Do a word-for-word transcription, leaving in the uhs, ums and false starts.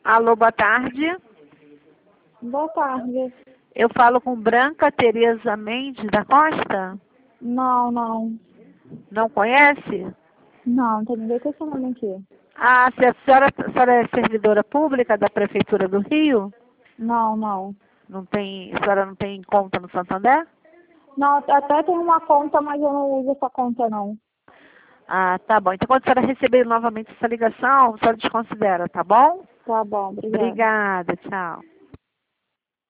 Alô, boa tarde. Boa tarde. Eu falo com Branca Tereza Mendes da Costa? Não, não. Não conhece? Não, não tem ninguém com esse nome aqui. Ah, se a senhora, a senhora é servidora pública da Prefeitura do Rio? Não, não. Não tem, a senhora não tem conta no Santander? Não, até tem uma conta, mas eu não uso essa conta, não. Ah, tá bom. Então, quando a senhora receber novamente essa ligação, a senhora desconsidera, tá bom? Tá bom, obrigada. Obrigada, tchau.